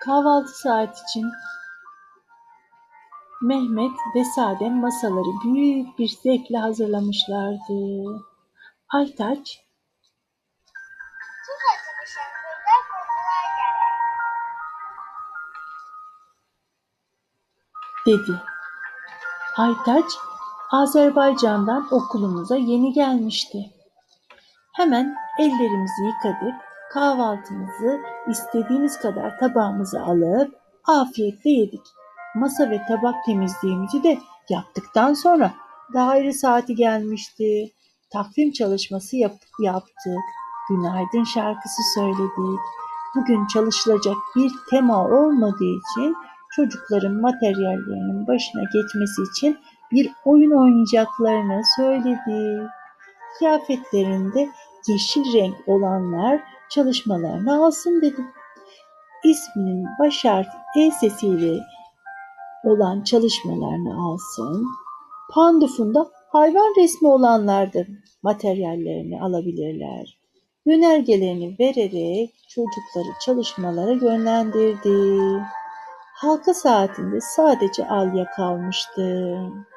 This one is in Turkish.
Kahvaltı saati için Mehmet ve Sadem masaları büyük bir zevkle hazırlamışlardı. Aytaç Tuz atılı şakırdak kokular gelir. dedi. Aytaç Azerbaycan'dan okulumuza yeni gelmişti. Hemen ellerimizi yıkadık, kahvaltımızı istediğimiz kadar tabağımıza alıp afiyetle yedik. Masa ve tabak temizliğimizi de yaptıktan sonra daire saati gelmişti. Takvim çalışması yaptık. Günaydın şarkısı söyledik. Bugün çalışılacak bir tema olmadığı için çocukların materyallerinin başına geçmesi için bir oyun oynayacaklarını söyledi. Kıyafetlerinde yeşil renk olanlar çalışmalarını alsın dedim. İsminin baş harfi E sesiyle olan çalışmalarını alsın. Pandufunda hayvan resmi olanlar da materyallerini alabilirler. Yönergelerini vererek çocukları çalışmalara yönlendirdi. Halka saatinde sadece Alya kalmıştı.